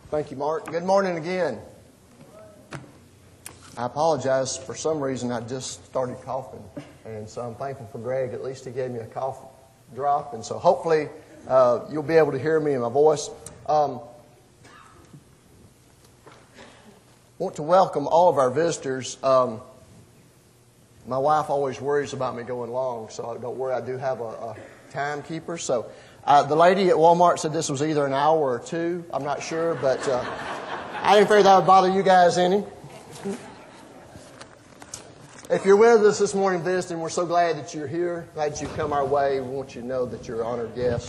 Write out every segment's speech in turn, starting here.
Thank you, Mark. Good morning again. I apologize. For some reason, I just started coughing. And so I'm thankful for Greg. At least he gave me a cough drop. And so hopefully you'll be able to hear me in my voice. Want to welcome all of our visitors. My wife always worries about me going long, so don't worry, I do have a timekeeper. So the lady at Walmart said this was either an hour or two. I'm not sure, but I didn't figure that would bother you guys any. If you're with us this morning visiting, we're so glad that you're here, glad that you've come our way. We want you to know that you're an honored guest.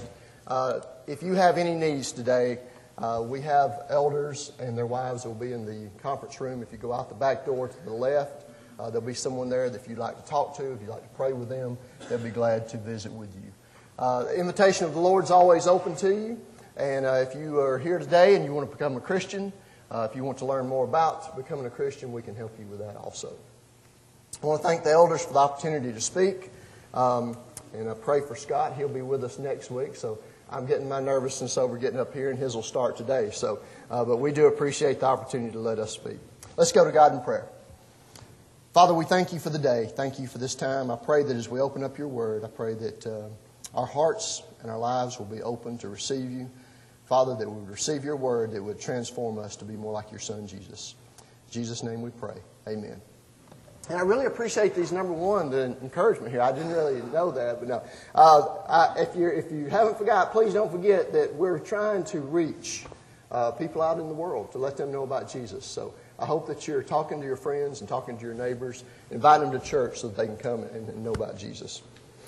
If you have any needs today, we have elders and their wives will be in the conference room. If you go out the back door to the left, there'll be someone there that if you'd like to talk to, if you'd like to pray with them, they'll be glad to visit with you. The invitation of the Lord is always open to you. And if you are here today and you want to become a Christian, if you want to learn more about becoming a Christian, we can help you with that also. I want to thank the elders for the opportunity to speak. And I pray for Scott. He'll be with us next week. So I'm getting my nervousness over getting up here, and his will start today. So, but we do appreciate the opportunity to let us speak. Let's go to God in prayer. Father, we thank you for the day. Thank you for this time. I pray that as we open up your word, I pray that our hearts and our lives will be open to receive you. Father, that we would receive your word that would transform us to be more like your Son, Jesus. In Jesus' name we pray. Amen. And I really appreciate these, number one, the encouragement here. I didn't really know that, but no. If you haven't forgot, please don't forget that we're trying to reach people out in the world to let them know about Jesus. So I hope that you're talking to your friends and talking to your neighbors, inviting them to church so that they can come and know about Jesus.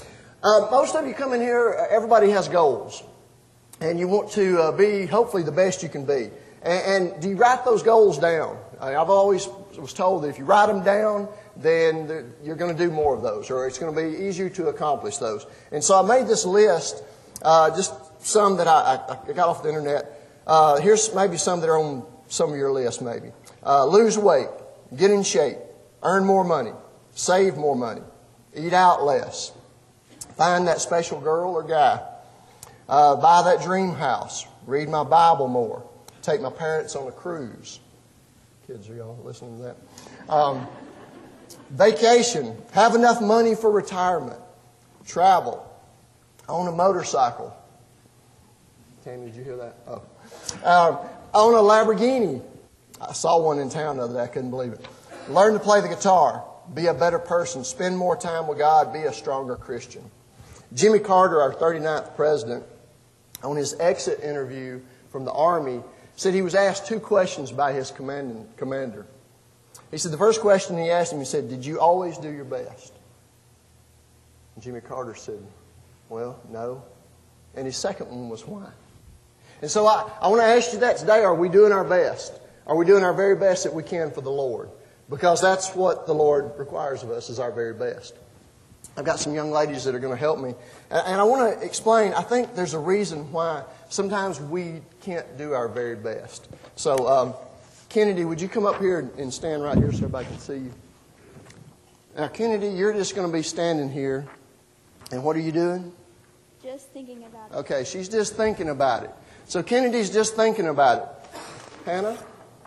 Most of you come in here, everybody has goals. And you want to be, hopefully, the best you can be. And do you write those goals down? I've always was told that if you write them down, then you're going to do more of those, or it's going to be easier to accomplish those. And so I made this list, just some that I got off the internet. Here's maybe some that are on some of your list, maybe. Lose weight, get in shape, earn more money, save more money, eat out less, find that special girl or guy, buy that dream house, read my Bible more, take my parents on a cruise. Kids, are y'all listening to that? Vacation, have enough money for retirement, travel, own a motorcycle. Tammy, did you hear that? Oh. Own a Lamborghini. I saw one in town the other day. I couldn't believe it. Learn to play the guitar, be a better person, spend more time with God, be a stronger Christian. Jimmy Carter, our 39th president, on his exit interview from the Army, said he was asked two questions by his commander. He said the first question he asked him, he said, "Did you always do your best?" And Jimmy Carter said, "Well, no." And his second one was, "Why?" And so I want to ask you that today. Are we doing our best? Are we doing our very best that we can for the Lord? Because that's what the Lord requires of us, is our very best. I've got some young ladies that are going to help me. And I want to explain, I think there's a reason why sometimes we can't do our very best. So, Kennedy, would you come up here and stand right here so everybody can see you? Now, Kennedy, you're just going to be standing here. And what are you doing? Just thinking about it. Okay, she's just thinking about it. So, Kennedy's just thinking about it. Hannah?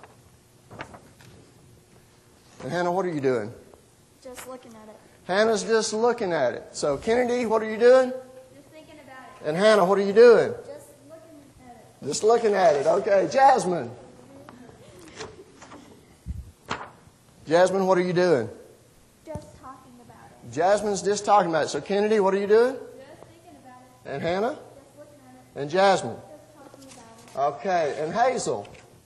And Hannah, what are you doing? Just looking at it. Hannah's just looking at it. So, Kennedy, what are you doing? Just thinking about it. And Hannah, what are you doing? Just looking at it. Just looking at it. Okay. Jasmine. Jasmine, what are you doing? Just talking about it. Jasmine's just talking about it. So, Kennedy, what are you doing? Just thinking about it. And Hannah? Just looking at it. And Jasmine? Just talking about it. Okay. And Hazel?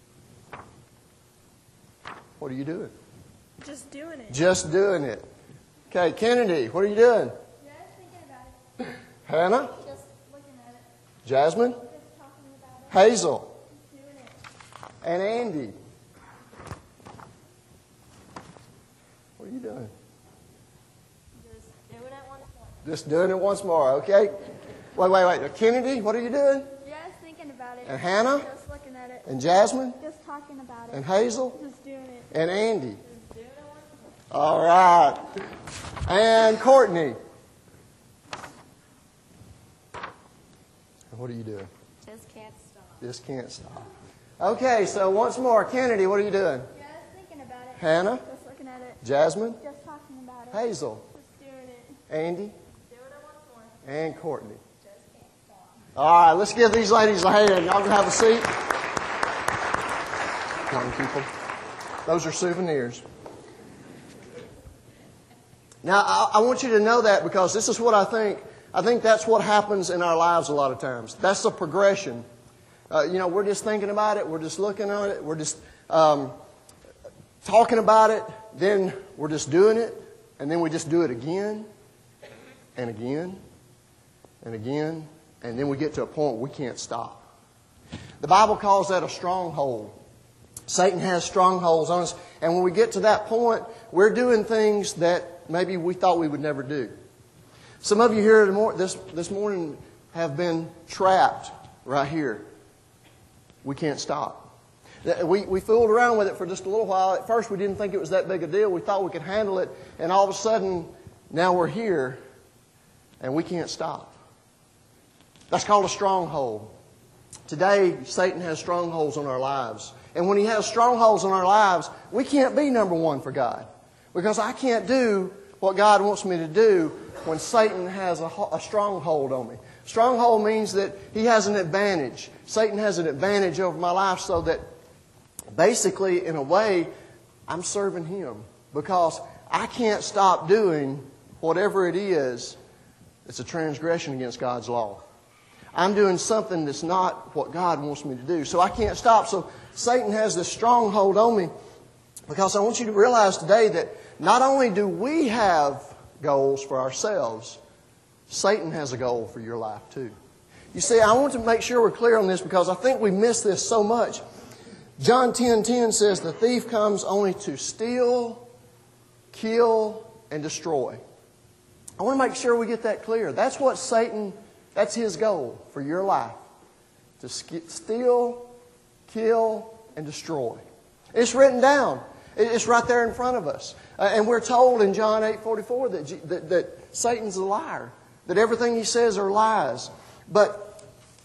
What are you doing? Just doing it. Just doing it. Okay. Kennedy, what are you doing? Just thinking about it. Hannah? Just looking at it. Jasmine? Just talking about it. Hazel? Just doing it. And Andy? What are you doing? Just doing it once more. Just doing it once more, okay? Wait. Kennedy, what are you doing? Just thinking about it. And Hannah? Just looking at it. And Jasmine? Just talking about it. And Hazel? Just doing it. And Andy? Just doing it once more. All right. And Courtney? What are you doing? Just can't stop. Just can't stop. Okay, so once more, Kennedy, what are you doing? Just thinking about it. Hannah? Just looking at it. Jasmine? Just talking about it. Hazel? Just doing it. Andy? Doing it once more. And Courtney. Just can't stop. All right, let's give these ladies a hand. Y'all can have a seat. Young people. Those are souvenirs. Now, I want you to know that because this is what I think. I think that's what happens in our lives a lot of times. That's the progression. We're just thinking about it. We're just looking at it. We're just talking about it. Then we're just doing it. And then we just do it again and again and again. And then we get to a point where we can't stop. The Bible calls that a stronghold. Satan has strongholds on us. And when we get to that point, we're doing things that maybe we thought we would never do. Some of you here this morning have been trapped right here. We can't stop. We fooled around with it for just a little while. At first we didn't think it was that big a deal. We thought we could handle it. And all of a sudden, now we're here and we can't stop. That's called a stronghold. Today, Satan has strongholds on our lives. And when he has strongholds on our lives, we can't be number one for God. Because I can't do what God wants me to do when Satan has a stronghold on me. Stronghold means that he has an advantage. Satan has an advantage over my life so that basically, in a way, I'm serving him. Because I can't stop doing whatever it is that's a transgression against God's law. I'm doing something that's not what God wants me to do. So I can't stop. So Satan has this stronghold on me because I want you to realize today that not only do we have goals for ourselves, Satan has a goal for your life too. You see, I want to make sure we're clear on this because I think we miss this so much. John 10:10 says, the thief comes only to steal, kill, and destroy. I want to make sure we get that clear. That's what Satan, that's his goal for your life. To steal, kill, and destroy. It's written down. It's right there in front of us. And we're told in John 8:44 that Satan's a liar. That everything he says are lies. But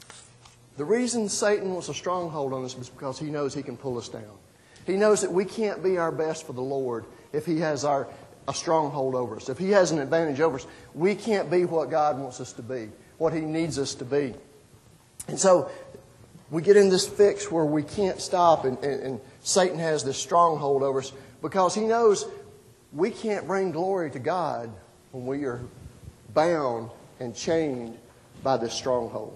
the reason Satan wants a stronghold on us is because he knows he can pull us down. He knows that we can't be our best for the Lord if he has a stronghold over us. If he has an advantage over us, we can't be what God wants us to be, what he needs us to be. And so we get in this fix where we can't stop and Satan has this stronghold over us because he knows we can't bring glory to God when we are bound and chained by this stronghold.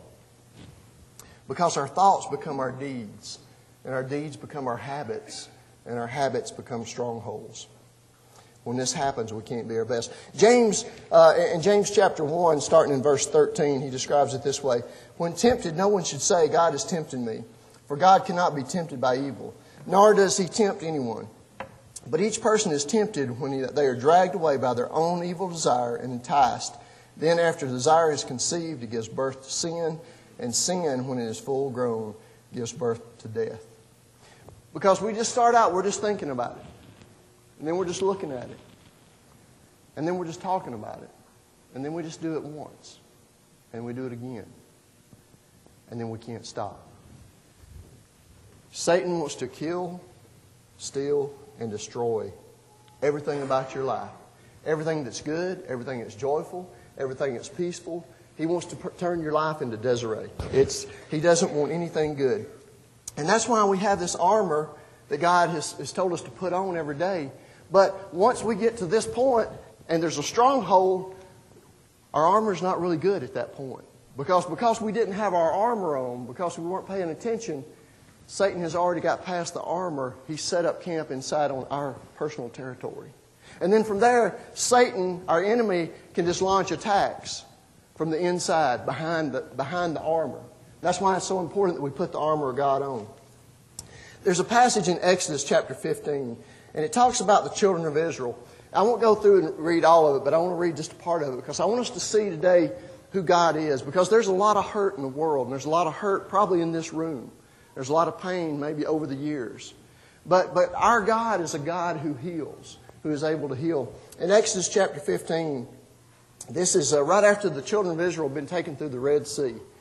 Because our thoughts become our deeds, and our deeds become our habits, and our habits become strongholds. When this happens, we can't be our best. James, in James chapter 1, starting in verse 13, he describes it this way. When tempted, no one should say, God is tempting me. For God cannot be tempted by evil, nor does he tempt anyone. But each person is tempted when they are dragged away by their own evil desire and enticed. Then after desire is conceived, it gives birth to sin. And sin, when it is full grown, gives birth to death. Because we just start out, we're just thinking about it. And then we're just looking at it. And then we're just talking about it. And then we just do it once. And we do it again. And then we can't stop. Satan wants to kill, steal, and destroy everything about your life. Everything that's good, everything that's joyful, everything that's peaceful. He wants to turn your life into disarray. He doesn't want anything good. And that's why we have this armor that God has told us to put on every day. But once we get to this point and there's a stronghold, our armor is not really good at that point. Because we didn't have our armor on, because we weren't paying attention, Satan has already got past the armor. He set up camp inside on our personal territory. And then from there, Satan, our enemy, can just launch attacks from the inside, behind the armor. That's why it's so important that we put the armor of God on. There's a passage in Exodus chapter 15, and it talks about the children of Israel. I won't go through and read all of it, but I want to read just a part of it because I want us to see today who God is. Because there's a lot of hurt in the world, and there's a lot of hurt probably in this room. There's a lot of pain maybe over the years. But our God is a God who heals, who is able to heal. In Exodus chapter 15, this is right after the children of Israel have been taken through the Red Sea.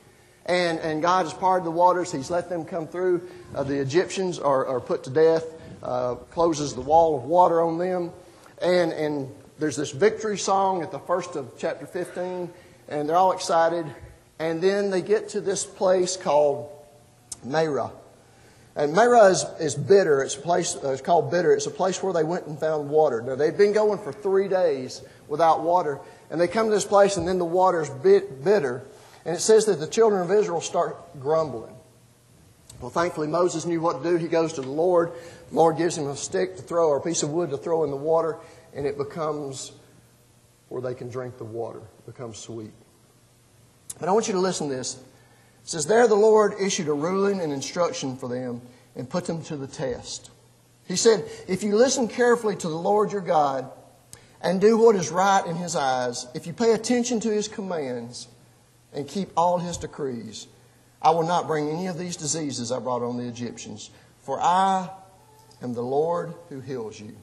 And God has parted the waters. He's let them come through. The Egyptians are put to death, closes the wall of water on them. And there's this victory song at the first of chapter 15, and they're all excited. And then they get to this place called Marah. And Marah is bitter. It's a place. It's called bitter. It's a place where they went and found water. Now, they'd been going for 3 days without water. And they come to this place, and then the water's bitter. And it says that the children of Israel start grumbling. Well, thankfully, Moses knew what to do. He goes to the Lord. The Lord gives him a stick to throw, or a piece of wood to throw in the water. And it becomes where they can drink the water. It becomes sweet. But I want you to listen to this. It says, there the Lord issued a ruling and instruction for them and put them to the test. He said, if you listen carefully to the Lord your God and do what is right in His eyes, if you pay attention to His commands and keep all His decrees, I will not bring any of these diseases I brought on the Egyptians, for I am the Lord who heals you.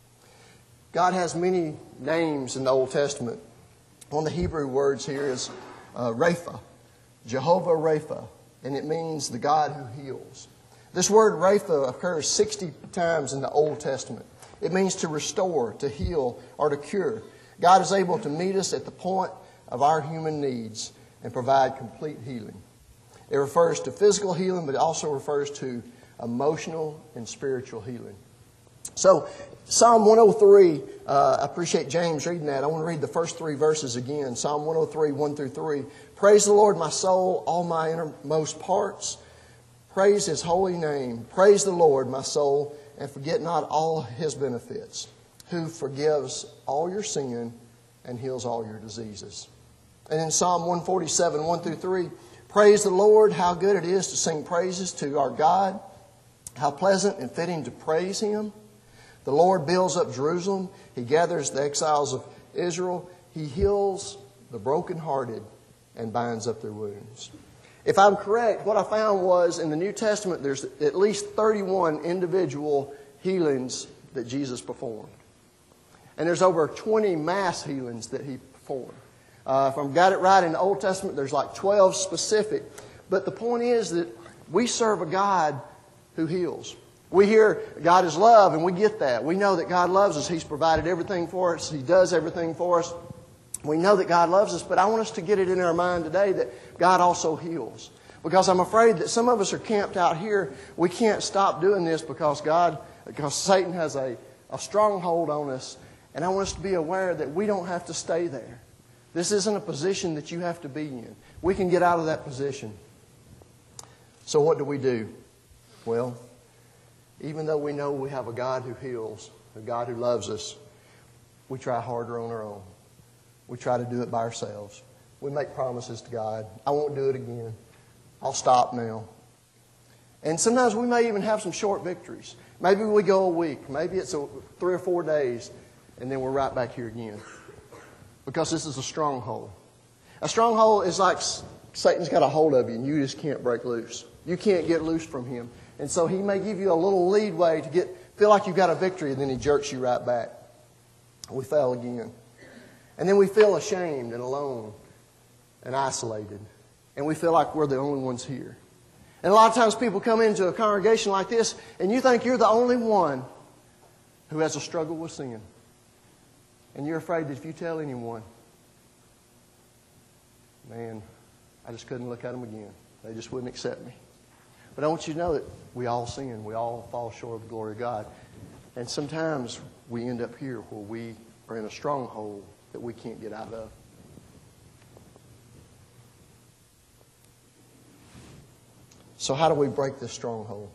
God has many names in the Old Testament. One of the Hebrew words here is Rapha, Jehovah Rapha, and it means the God who heals. This word Rapha occurs 60 times in the Old Testament. It means to restore, to heal, or to cure. God is able to meet us at the point of our human needs and provide complete healing. It refers to physical healing, but it also refers to emotional and spiritual healing. So, Psalm 103, I appreciate James reading that. I want to read the first 3 verses again. Psalm 103, 1 through 3. Praise the Lord, my soul, all my innermost parts. Praise His holy name. Praise the Lord, my soul, and forget not all His benefits, who forgives all your sin and heals all your diseases. And in Psalm 147, 1 through 3, praise the Lord, how good it is to sing praises to our God. How pleasant and fitting to praise Him. The Lord builds up Jerusalem. He gathers the exiles of Israel. He heals the brokenhearted and binds up their wounds. If I'm correct, what I found was in the New Testament there's at least 31 individual healings that Jesus performed. And there's over 20 mass healings that He performed. If I've got it right, in the Old Testament there's like 12 specific. But the point is that we serve a God who heals. We hear God is love, and we get that. We know that God loves us. He's provided everything for us. He does everything for us. We know that God loves us, but I want us to get it in our mind today that God also heals. Because I'm afraid that some of us are camped out here. We can't stop doing this because Satan has a stronghold on us. And I want us to be aware that we don't have to stay there. This isn't a position that you have to be in. We can get out of that position. So what do? Well, even though we know we have a God who heals, a God who loves us, we try harder on our own. We try to do it by ourselves. We make promises to God. I won't do it again. I'll stop now. And sometimes we may even have some short victories. Maybe we go a week. Maybe it's 3 or 4 days, and then we're right back here again. Because this is a stronghold. A stronghold is like Satan's got a hold of you, and you just can't break loose. You can't get loose from him. And so he may give you a little leadway to feel like you've got a victory, and then he jerks you right back. We fail again. And then we feel ashamed and alone and isolated. And we feel like we're the only ones here. And a lot of times people come into a congregation like this, and you think you're the only one who has a struggle with sin. And you're afraid that if you tell anyone, man, I just couldn't look at them again. They just wouldn't accept me. But I want you to know that we all sin. We all fall short of the glory of God. And sometimes we end up here where we are in a stronghold that we can't get out of. So how do we break this stronghold?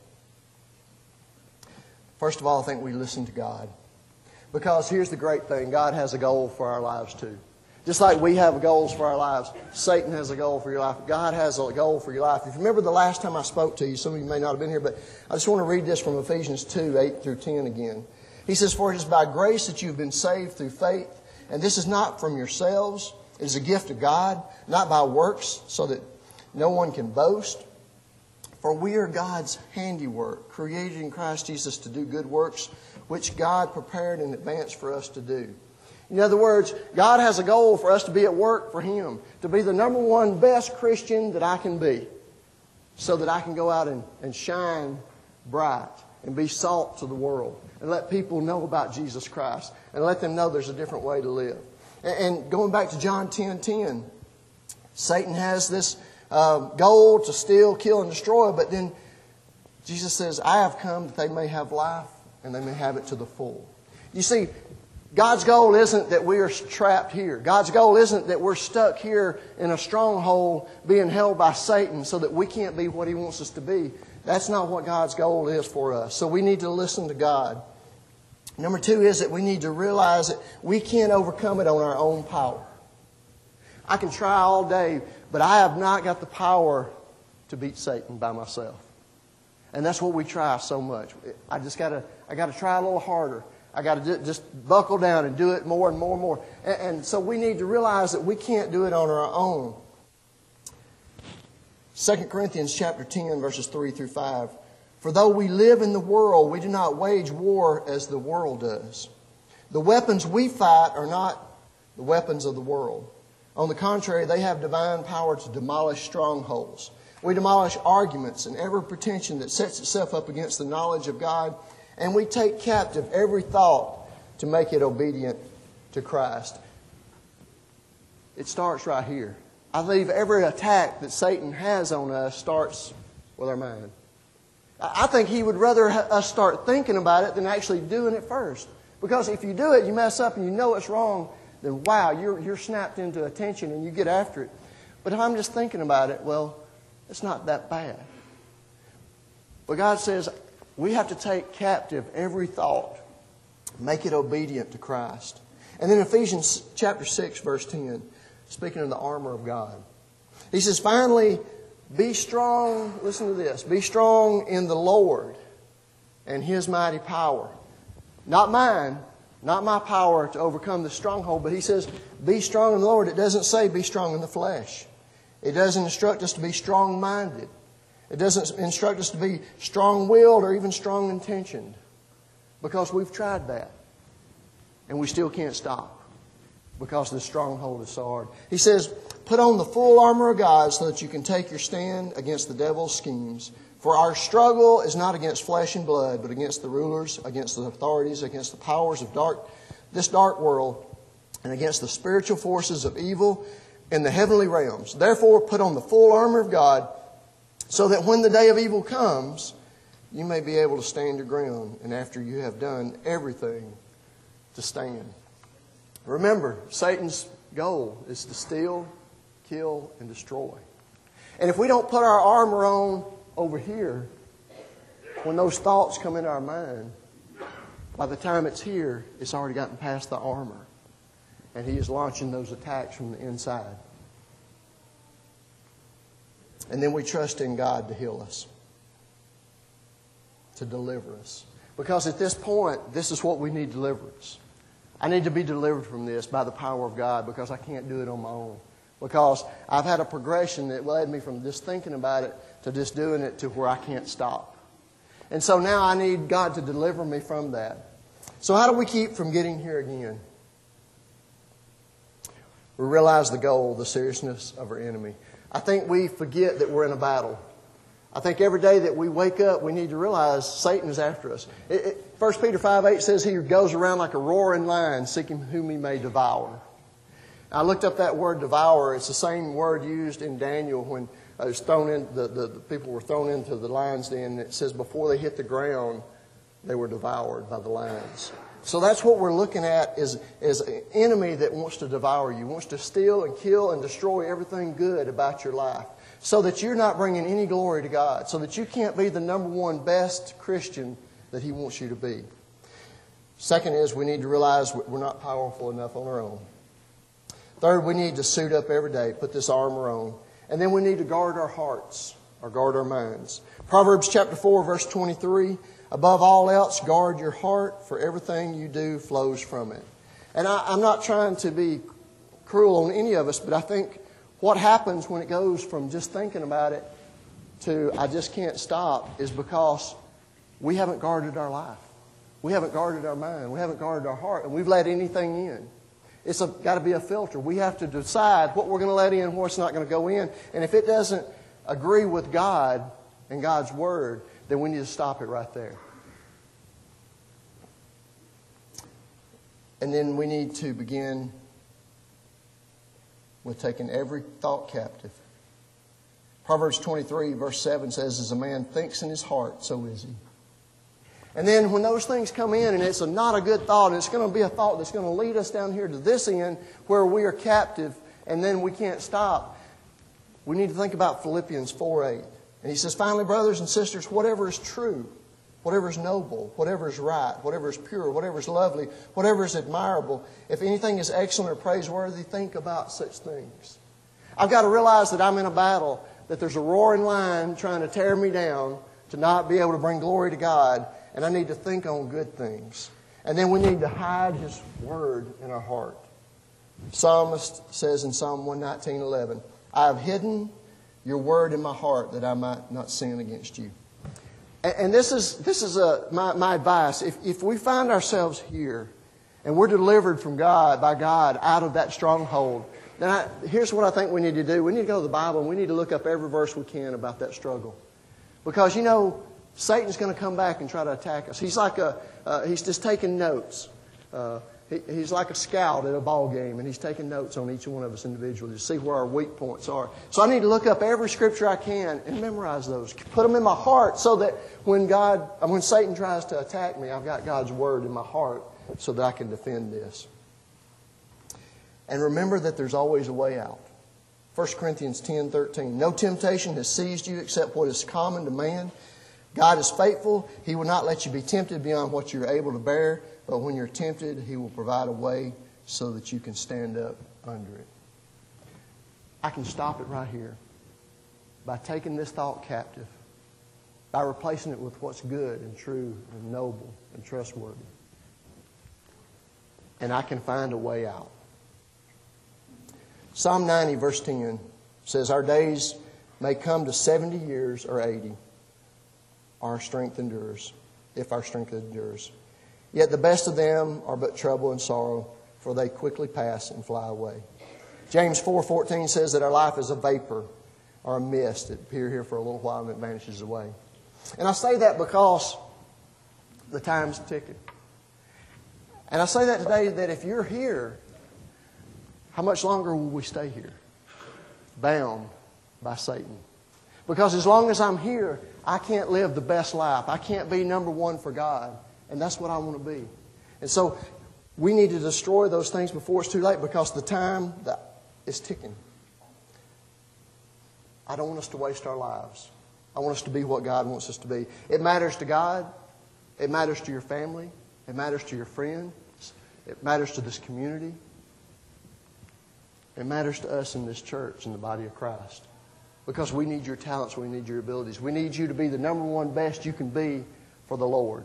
First of all, I think we listen to God. Because here's the great thing. God has a goal for our lives too. Just like we have goals for our lives, Satan has a goal for your life. God has a goal for your life. If you remember the last time I spoke to you, some of you may not have been here, but I just want to read this from Ephesians 2, 8 through 10 again. He says, for it is by grace that you've been saved through faith, and this is not from yourselves. It is a gift of God, not by works, so that no one can boast. For we are God's handiwork, created in Christ Jesus to do good works, which God prepared in advance for us to do. In other words, God has a goal for us to be at work for Him, to be the number one best Christian that I can be, so that I can go out and shine bright and be salt to the world and let people know about Jesus Christ and let them know there's a different way to live. And going back to John 10:10, Satan has this goal to steal, kill, and destroy, but then Jesus says, I have come that they may have life and they may have it to the full. You see, God's goal isn't that we are trapped here. God's goal isn't that we're stuck here in a stronghold being held by Satan so that we can't be what He wants us to be. That's not what God's goal is for us. So we need to listen to God. Number 2 is that we need to realize that we can't overcome it on our own power. I can try all day, but I have not got the power to beat Satan by myself. And that's what we try so much. I got to try a little harder. I got to just buckle down and do it more and more and more. And so we need to realize that we can't do it on our own. 2 Corinthians chapter 10, verses 3 through 5. For though we live in the world, we do not wage war as the world does. The weapons we fight are not the weapons of the world. On the contrary, they have divine power to demolish strongholds. We demolish arguments and every pretension that sets itself up against the knowledge of God, and we take captive every thought to make it obedient to Christ. It starts right here. I believe every attack that Satan has on us starts with our mind. I think he would rather us start thinking about it than actually doing it first. Because if you do it, you mess up and you know it's wrong, then wow, you're snapped into attention and you get after it. But if I'm just thinking about it, well, it's not that bad. But God says we have to take captive every thought, make it obedient to Christ. And then Ephesians chapter 6, verse 10, speaking of the armor of God. He says, finally, be strong, listen to this, be strong in the Lord and His mighty power. Not mine, not my power to overcome the stronghold, but He says, be strong in the Lord. It doesn't say be strong in the flesh. It doesn't instruct us to be strong-minded. It doesn't instruct us to be strong-willed or even strong-intentioned. Because we've tried that. And we still can't stop. Because the stronghold is so hard. He says, put on the full armor of God so that you can take your stand against the devil's schemes. For our struggle is not against flesh and blood, but against the rulers, against the authorities, against the powers of this dark world, and against the spiritual forces of evil in the heavenly realms. Therefore, put on the full armor of God so that when the day of evil comes, you may be able to stand your ground. And after you have done everything, to stand. Remember, Satan's goal is to steal, kill, and destroy. And if we don't put our armor on over here, when those thoughts come into our mind, by the time it's here, it's already gotten past the armor. And he is launching those attacks from the inside. And then we trust in God to heal us, to deliver us. Because at this point, this is what we need deliverance. I need to be delivered from this by the power of God because I can't do it on my own. Because I've had a progression that led me from just thinking about it to just doing it to where I can't stop. And so now I need God to deliver me from that. So how do we keep from getting here again? We realize the goal, the seriousness of our enemy. I think we forget that we're in a battle. I think every day that we wake up, we need to realize Satan is after us. 1 Peter 5:8 says he goes around like a roaring lion, seeking whom he may devour. I looked up that word devour. It's the same word used in Daniel when it was thrown in, the people were thrown into the lion's den. It says before they hit the ground, they were devoured by the lions. So that's what we're looking at is an enemy that wants to devour you, wants to steal and kill and destroy everything good about your life so that you're not bringing any glory to God, so that you can't be the number one best Christian that He wants you to be. Second is we need to realize we're not powerful enough on our own. Third, we need to suit up every day, put this armor on. And then we need to guard our hearts or guard our minds. Proverbs chapter 4, verse 23, above all else, guard your heart, for everything you do flows from it. And I'm not trying to be cruel on any of us, but I think what happens when it goes from just thinking about it to I just can't stop is because we haven't guarded our life. We haven't guarded our mind. We haven't guarded our heart, and we've let anything in. It's got to be a filter. We have to decide what we're going to let in and what's not going to go in. And if it doesn't agree with God and God's Word, then we need to stop it right there. And then we need to begin with taking every thought captive. Proverbs 23, verse 7 says, as a man thinks in his heart, so is he. And then when those things come in and it's not a good thought, and it's going to be a thought that's going to lead us down here to this end where we are captive and then we can't stop, we need to think about Philippians 4:8. And he says, finally, brothers and sisters, whatever is true, whatever is noble, whatever is right, whatever is pure, whatever is lovely, whatever is admirable, if anything is excellent or praiseworthy, think about such things. I've got to realize that I'm in a battle, that there's a roaring lion trying to tear me down to not be able to bring glory to God, and I need to think on good things. And then we need to hide His Word in our heart. Psalmist says in Psalm 119:11, I have hidden your Word in my heart that I might not sin against you. And this is my advice. If we find ourselves here and we're delivered from God, by God, out of that stronghold, then here's what I think we need to do. We need to go to the Bible and we need to look up every verse we can about that struggle. Because, you know, Satan's going to come back and try to attack us. He's like he's just taking notes. He's like a scout at a ball game, and he's taking notes on each one of us individually to see where our weak points are. So I need to look up every scripture I can and memorize those. Put them in my heart so that when Satan tries to attack me, I've got God's Word in my heart so that I can defend this. And remember that there's always a way out. 1 Corinthians 10:13. No temptation has seized you except what is common to man. God is faithful. He will not let you be tempted beyond what you're able to bear. But when you're tempted, He will provide a way so that you can stand up under it. I can stop it right here by taking this thought captive, by replacing it with what's good and true and noble and trustworthy. And I can find a way out. Psalm 90, verse 10 says, our days may come to 70 years or 80. Our strength endures, if our strength endures. Yet the best of them are but trouble and sorrow, for they quickly pass and fly away. James 4:14 says that our life is a vapor or a mist that appear here for a little while and it vanishes away. And I say that because the time's ticking. And I say that today that if you're here, how much longer will we stay here? Bound by Satan. Because as long as I'm here, I can't live the best life. I can't be number one for God. And that's what I want to be. And so we need to destroy those things before it's too late because the time is ticking. I don't want us to waste our lives. I want us to be what God wants us to be. It matters to God. It matters to your family. It matters to your friends. It matters to this community. It matters to us in this church, in the body of Christ. Because we need your talents, we need your abilities. We need you to be the number one best you can be for the Lord.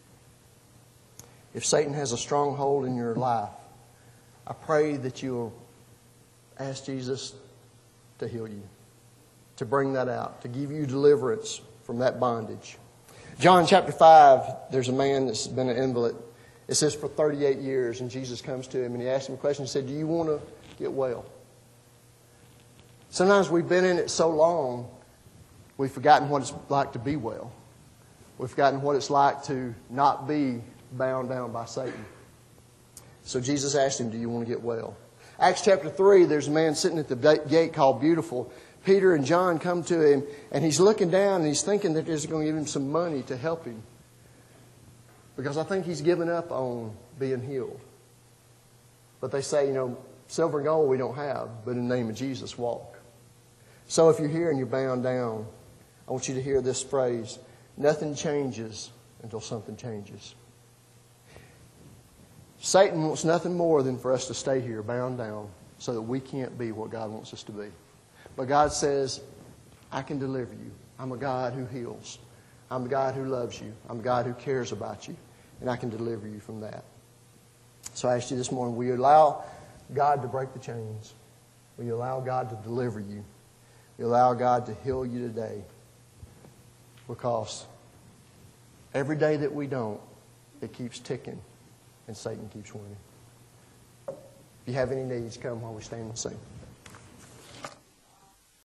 If Satan has a stronghold in your life, I pray that you'll ask Jesus to heal you, to bring that out, to give you deliverance from that bondage. John chapter 5, there's a man that's been an invalid. It says for 38 years, and Jesus comes to him and He asks him a question. He said, do you want to get well? Sometimes we've been in it so long, we've forgotten what it's like to be well. We've forgotten what it's like to not be bound down by Satan. So Jesus asked him, do you want to get well? Acts chapter 3, there's a man sitting at the gate called Beautiful. Peter and John come to him, and he's looking down, and he's thinking that they're going to give him some money to help him. Because I think he's given up on being healed. But they say, silver and gold we don't have, but in the name of Jesus, walk. So if you're here and you're bound down, I want you to hear this phrase, nothing changes until something changes. Satan wants nothing more than for us to stay here bound down so that we can't be what God wants us to be. But God says, I can deliver you. I'm a God who heals. I'm a God who loves you. I'm a God who cares about you. And I can deliver you from that. So I ask you this morning, will you allow God to break the chains? Will you allow God to deliver you? Will you allow God to heal you today? Because every day that we don't, it keeps ticking and Satan keeps winning. If you have any needs, come while we stand and sing.